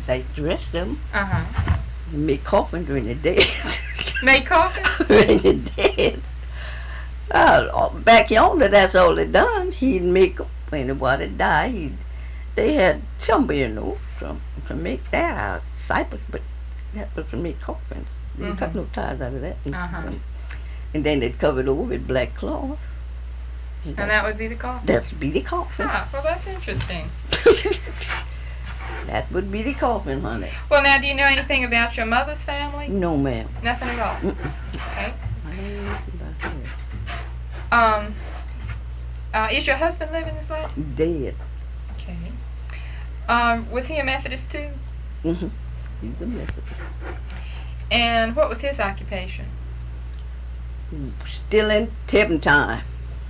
like the rest of them. Uh-huh. He made coffins during the day. Made coffins? During the day. Back yonder, that's all they done. He'd make them. When the water died, they had timber, to make that out. Cypress, but that was to make coffins. They didn't cut no ties out of that. Uh-huh. And then they'd cover it over with black cloth. And that would be the coffin? That would be the coffin. Ah, well, that's interesting. That would be the coffin, honey. Well, now, do you know anything about your mother's family? No, ma'am. Nothing at all? Mm-mm. Okay. I don't know nothing about her. Is your husband living this life? Dead. Okay. Was he a Methodist too? Mm-hmm. He's a Methodist. And what was his occupation? Still in turpentine.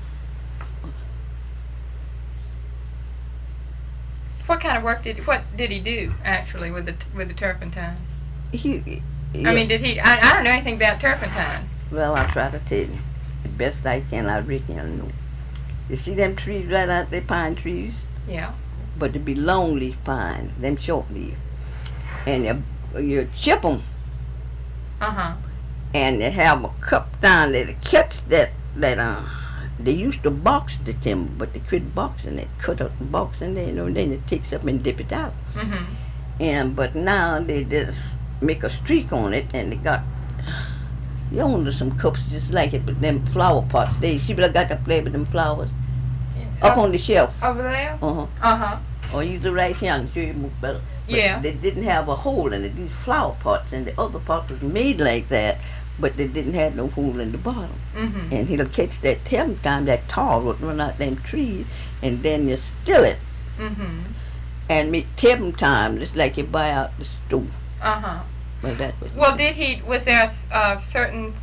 What kind of work what did he do actually with the turpentine? Yeah. I mean, did he? I don't know anything about turpentine. Well, I'll try to tell you. The best I can, I reckon I know. You see them trees right out there, pine trees? Yeah. But they be long leaf pines, them short leaf. And you chip them. Uh-huh. And they have a cup down there to catch that they used to box the timber, but they quit boxing it, cut up the box in there, and then it takes up and dip it out. Mm-hmm. But now they just make a streak on it, and they got yonder some cups just like it, but them flower pots. They see what I got to play with them flowers up on the shelf. Over there? Uh-huh. Uh-huh. Or use the right here and show you move better. But yeah. They didn't have a hole in it. These flower pots, and the other pots was made like that, but they didn't have no hole in the bottom. Mm-hmm. And he'll catch that turpentine, that tar would run out them trees, and then you still it. Mm-hmm. And make turpentine just like you buy out the store. Uh-huh. Well, that was. Well, was there a certain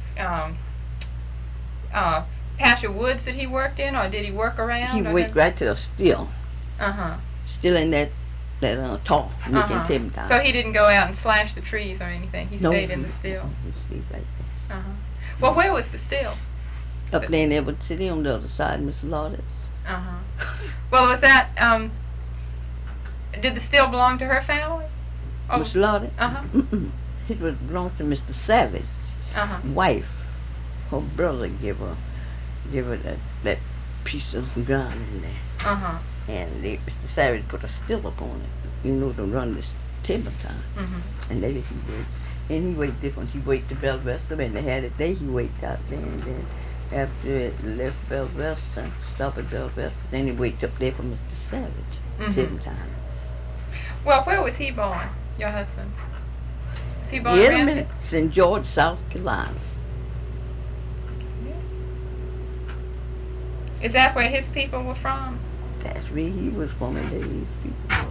patch of woods that he worked in, or did he work around? He worked right to the still. Uh-huh. Still in that tar, making turpentine. So he didn't go out and slash the trees or anything. He stayed in the still. He stayed right there. Uh-huh. Well, where was the still? Up there in Edward City on the other side, Miss Lawrence. Uh-huh. Well, was that, did the still belong to her family? Oh. Miss Lawrence? Uh-huh. It was belonged to Mr. Savage. Uh-huh. Wife. Her brother gave her that piece of ground in there. Uh-huh. And Mr. Savage put a still up on it, to run this turpentine. Mm-hmm. And there he worked. And he worked different. He worked to Belvester, and they had it there. He worked out there, and then after it left Belvester, stopped at Belvester, then he worked up there for Mr. Savage. Mm-hmm. Turpentine. Well, where was he born, your husband? Was he born Wait a around minute. St. George, South Carolina. Is that where his people were from? That's where he was from, and there his people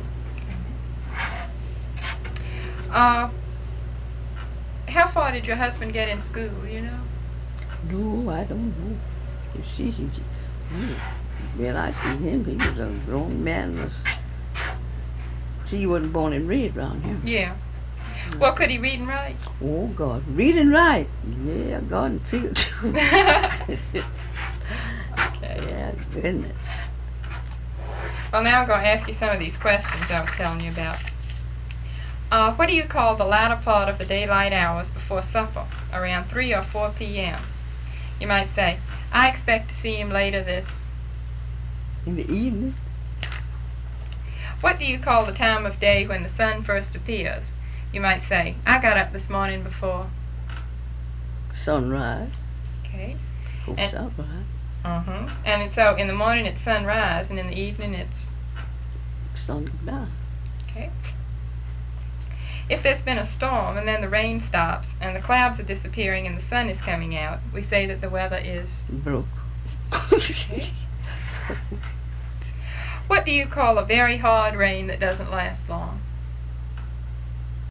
were. How far did your husband get in school, you know? No, I don't know. You see, when I see him, he was a grown man. See, he wasn't born and raised around here. Yeah. Well, could he read and write? Oh, God. Read and write. Yeah, God and feel too. Okay. Yeah, goodness. Well, now I'm going to ask you some of these questions I was telling you about. What do you call the latter part of the daylight hours before supper, around 3 or 4 p.m.? You might say, I expect to see him later this. In the evening. What do you call the time of day when the sun first appears? You might say, I got up this morning before. Sunrise. Okay. Before sunrise. And so in the morning it's sunrise, and in the evening it's sundown. Okay. If there's been a storm and then the rain stops and the clouds are disappearing and the sun is coming out, we say that the weather is broke. Okay. What do you call a very hard rain that doesn't last long?